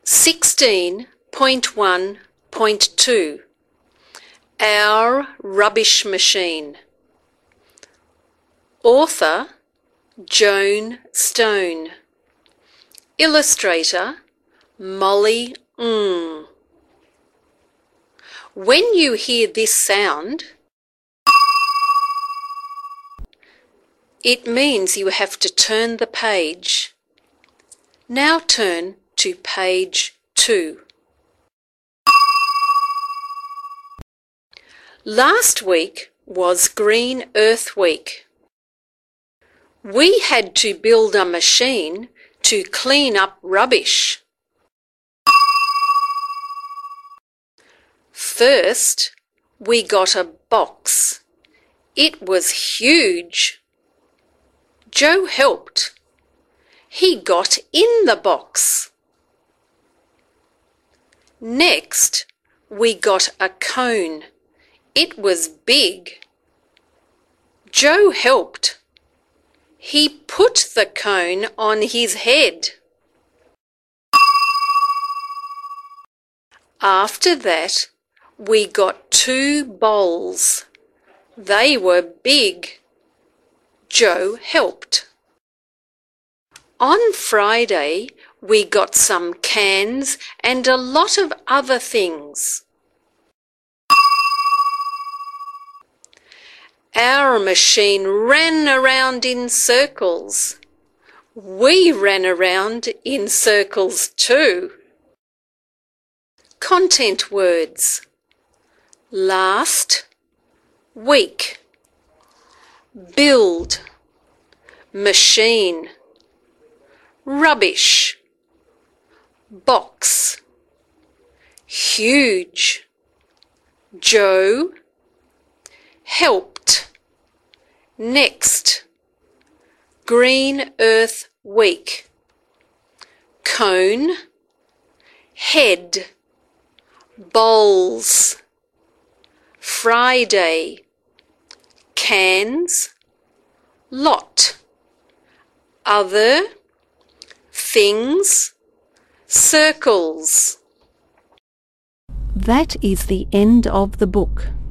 16.1.2 Our Rubbish Machine. Author Joan Stone. Illustrator Molly Ng. When you hear this sound, it means you have to turn the page. Now turn to page 2. Last week was Green Earth Week. We had to build a machine to clean up rubbish. First, we got a box. It was huge. Joe helped. He got in the box. Next, we got a cone. It was big. Joe helped. He put the cone on his head. After that, we got 2 bowls. They were big. Joe helped. On Friday, we got some cans and a lot of other things. Our machine ran around in circles. We ran around in circles too. Content words: last week, build, machine, rubbish, box, huge, Joe, helped, next, Green Earth Week, cone, head, bowls, Friday, cans, lot, other, things, circles. That is the end of the book.